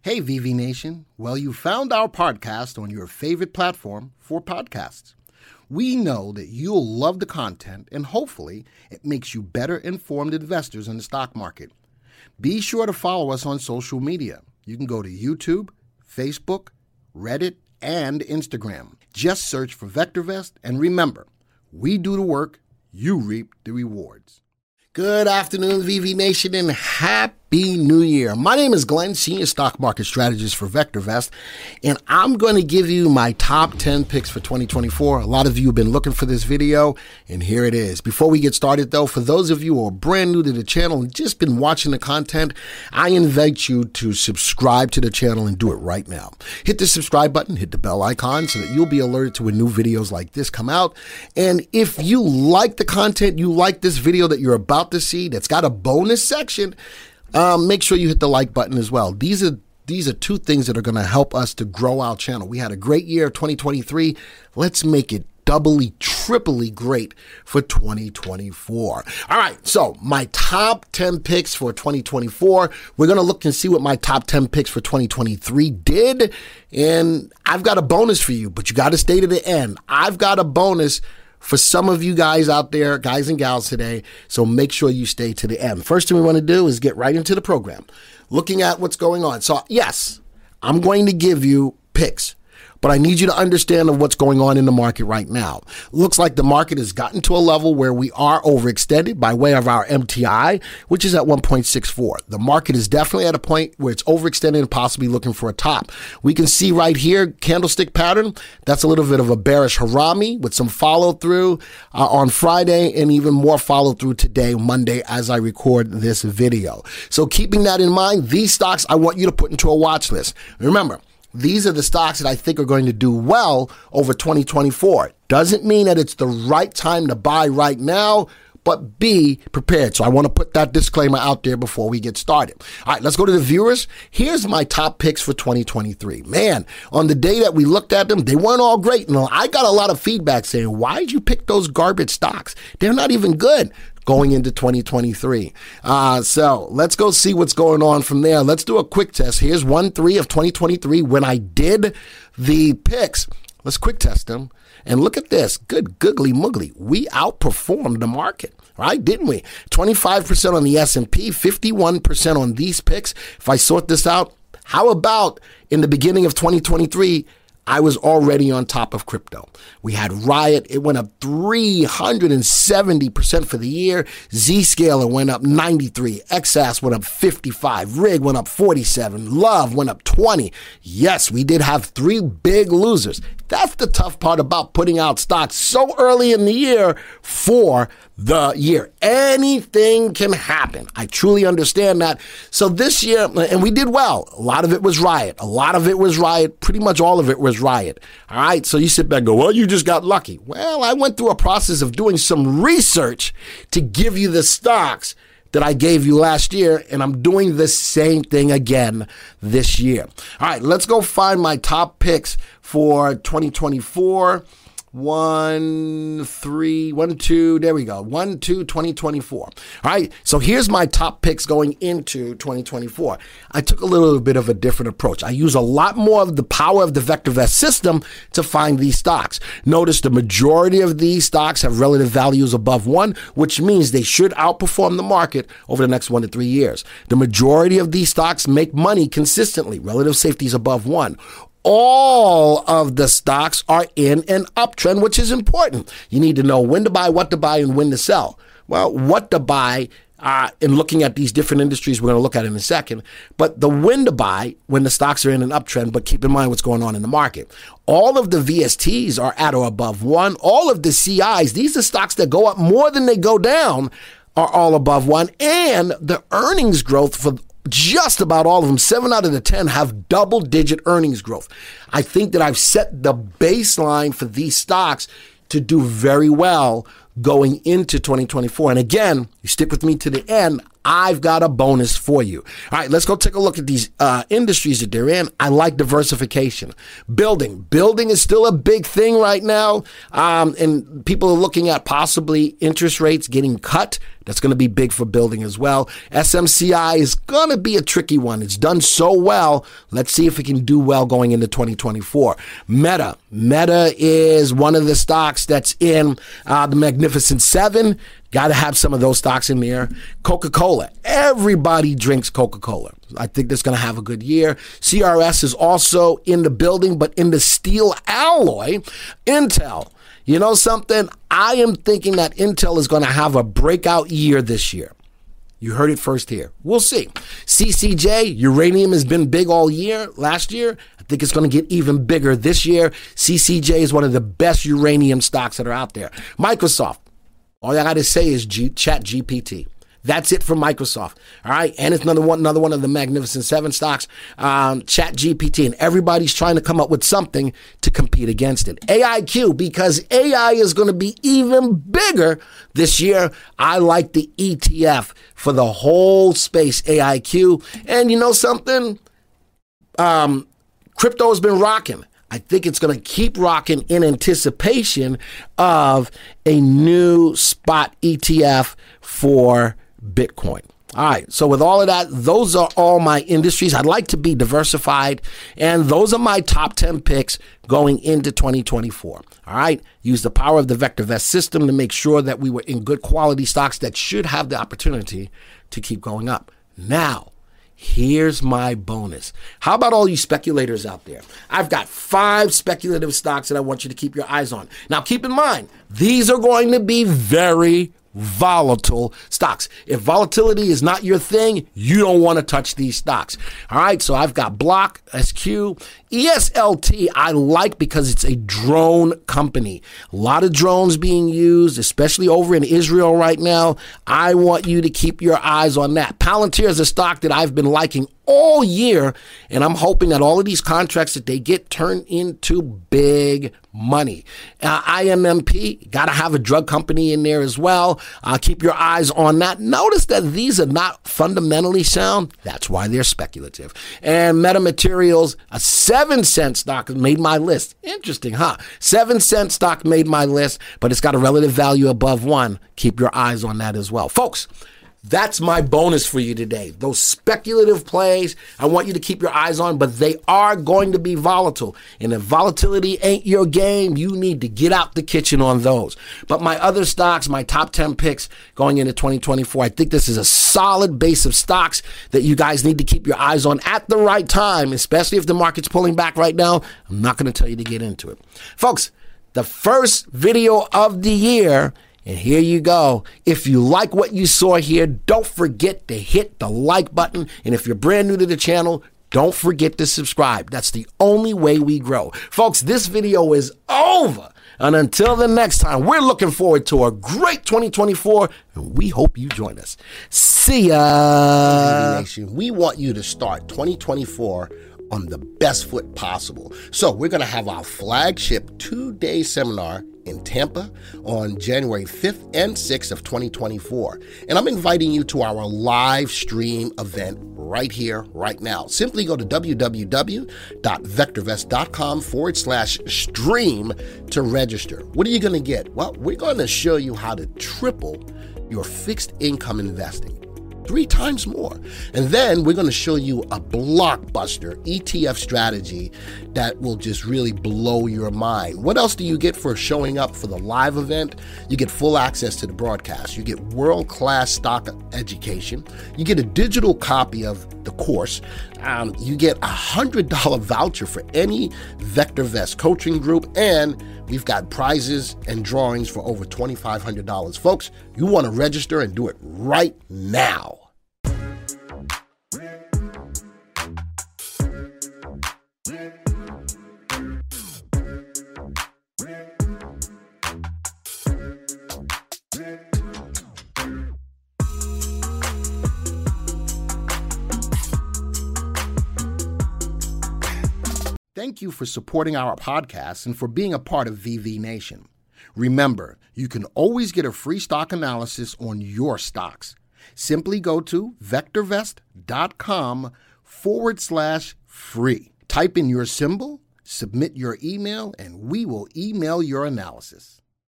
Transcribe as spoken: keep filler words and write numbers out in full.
Hey, V V Nation. Well, you found our podcast on your favorite platform for podcasts. We know that you'll love the content and hopefully it makes you better informed investors in the stock market. Be sure to follow us on social media. You can go to YouTube, Facebook, Reddit, and Instagram. Just search for VectorVest and remember, we do the work, you reap the rewards. Good afternoon, V V Nation, and happy New Year. My name is Glenn, Senior Stock Market Strategist for VectorVest, and I'm going to give you my top ten picks for twenty twenty-four. A lot of you have been looking for this video, and here it is. Before we get started, though, for those of you who are brand new to the channel and just been watching the content, I invite you to subscribe to the channel and do it right now. Hit the subscribe button, hit the bell icon so that you'll be alerted to when new videos like this come out. And if you like the content, you like this video that you're about to see that's got a bonus section, um, make sure you hit the like button as well. These are these are two things that are going to help us to grow our channel. We had a great year, twenty twenty-three. Let's make it doubly, triply great for twenty twenty-four. All right, so my top ten picks for twenty twenty-four. We're going to look and see what my top ten picks for twenty twenty-three did. And I've got a bonus for you, but you got to stay to the end. I've got a bonus for some of you guys out there, guys and gals today, so make sure you stay to the end. First thing we want to do is get right into the program, looking at what's going on. So yes, I'm going to give you picks, but I need you to understand of what's going on in the market right now. Looks like the market has gotten to a level where we are overextended by way of our M T I, which is at one point six four. The market is definitely at a point where it's overextended and possibly looking for a top. We can see right here, candlestick pattern. That's a little bit of a bearish harami with some follow through uh, on Friday and even more follow through today, Monday, as I record this video. So keeping that in mind, these stocks I want you to put into a watch list. Remember, these are the stocks that I think are going to do well over twenty twenty-four. Doesn't mean that it's the right time to buy right now, but be prepared. So I want to put that disclaimer out there before we get started. All right, let's go to the viewers. Here's my top picks for twenty twenty-three. Man, on the day that we looked at them, they weren't all great. And I got a lot of feedback saying, why did you pick those garbage stocks? They're not even good going into twenty twenty-three. Uh, so let's go see what's going on from there. Let's do a quick test. Here's one three of twenty twenty-three when I did the picks. Let's quick test them. And look at this. Good googly moogly. We outperformed the market, right? Didn't we? twenty-five percent on the S and P, fifty-one percent on these picks. If I sort this out, how about in the beginning of twenty twenty-three, I was already on top of crypto. We had Riot. It went up three hundred seventy percent for the year. Zscaler went up ninety-three. X A S went up fifty-five. Rig went up forty-seven. Love went up twenty. Yes, we did have three big losers. That's the tough part about putting out stocks so early in the year for the year. Anything can happen. I truly understand that. So this year, and we did well. A lot of it was Riot. A lot of it was Riot. Pretty much all of it was Riot. All right. So you sit back and go, well, you just got lucky. Well, I went through a process of doing some research to give you the stocks that I gave you last year, and I'm doing the same thing again this year. All right, let's go find my top picks for twenty twenty-four. One, three, one, two, there we go. One, two, twenty twenty-four. All right, so here's my top picks going into twenty twenty-four. I took a little bit of a different approach. I use a lot more of the power of the VectorVest system to find these stocks. Notice the majority of these stocks have relative values above one, which means they should outperform the market over the next one to three years. The majority of these stocks make money consistently. Relative safety is above one. All of the stocks are in an uptrend, which is important. You need to know when to buy, what to buy, and when to sell. Well, what to buy, uh, in looking at these different industries we're going to look at in a second, but the when to buy when the stocks are in an uptrend, but keep in mind what's going on in the market. All of the V S Ts are at or above one. All of the C Is, these are stocks that go up more than they go down, are all above one. And the earnings growth for just about all of them, seven out of the ten, have double-digit earnings growth. I think that I've set the baseline for these stocks to do very well going into twenty twenty-four. And again, you stick with me to the end, I've got a bonus for you. All right, let's go take a look at these uh, industries that they're in. I like diversification. Building. Building is still a big thing right now, um, and people are looking at possibly interest rates getting cut. That's going to be big for building as well. S M C I is going to be a tricky one. It's done so well. Let's see if it can do well going into twenty twenty-four. Meta. Meta is one of the stocks that's in uh, the Magnificent Seven. Got to have some of those stocks in there. Coca-Cola. Everybody drinks Coca-Cola. I think that's going to have a good year. C R S is also in the building, but in the steel alloy. Intel. You know something? I am thinking that Intel is going to have a breakout year this year. You heard it first here. We'll see. C C J, uranium has been big all year, last year. I think it's going to get even bigger this year. C C J is one of the best uranium stocks that are out there. Microsoft, all I got to say is G- Chat G P T. That's it for Microsoft. All right. And it's another one, another one of the Magnificent Seven stocks, um, Chat G P T. And everybody's trying to come up with something to compete against it. A I Q, because A I is going to be even bigger this year. I like the E T F for the whole space, A I Q. And you know something? Um, crypto has been rocking. I think it's going to keep rocking in anticipation of a new spot E T F for Bitcoin. All right. So with all of that, those are all my industries. I'd like to be diversified. And those are my top ten picks going into twenty twenty-four. All right. Use the power of the VectorVest system to make sure that we were in good quality stocks that should have the opportunity to keep going up. Now, here's my bonus. How about all you speculators out there? I've got five speculative stocks that I want you to keep your eyes on. Now, keep in mind, these are going to be very volatile stocks. If volatility is not your thing, you don't want to touch these stocks. All right, so I've got Block, S Q, E S L T I like because it's a drone company. A lot of drones being used, especially over in Israel right now. I want you to keep your eyes on that. Palantir is a stock that I've been liking all year, and I'm hoping that all of these contracts that they get turn into big money. Uh, I M M P, got to have a drug company in there as well. Uh, keep your eyes on that. Notice that these are not fundamentally sound. That's why they're speculative. And Metamaterials, a seven cent stock made my list. Interesting, huh? Seven cent stock made my list, but it's got a relative value above one. Keep your eyes on that as well. Folks, that's my bonus for you today. Those speculative plays, I want you to keep your eyes on, but they are going to be volatile. And if volatility ain't your game, you need to get out the kitchen on those. But my other stocks, my top ten picks going into twenty twenty-four, I think this is a solid base of stocks that you guys need to keep your eyes on at the right time, especially if the market's pulling back right now. I'm not going to tell you to get into it. Folks, the first video of the year. And here you go. If you like what you saw here, don't forget to hit the like button. And if you're brand new to the channel, don't forget to subscribe. That's the only way we grow. Folks, this video is over. And until the next time, we're looking forward to a great twenty twenty-four, and we hope you join us. See ya. Nation, we want you to start twenty twenty-four on the best foot possible. So we're going to have our flagship two-day seminar in Tampa on January fifth and sixth of twenty twenty-four. And I'm inviting you to our live stream event right here, right now. Simply go to www.vectorvest.com forward slash stream to register. What are you going to get? Well, we're going to show you how to triple your fixed income investing. Three times more. And then we're going to show you a blockbuster E T F strategy that will just really blow your mind. What else do you get for showing up for the live event? You get full access to the broadcast. You get world-class stock education. You get a digital copy of the course. Um, you get a one hundred dollars voucher for any VectorVest coaching group. And we've got prizes and drawings for over twenty-five hundred dollars. Folks, you want to register and do it right now. Thank you for supporting our podcast and for being a part of V V Nation. Remember, you can always get a free stock analysis on your stocks. Simply go to vectorvest.com forward slash free. Type in your symbol, submit your email, and we will email your analysis.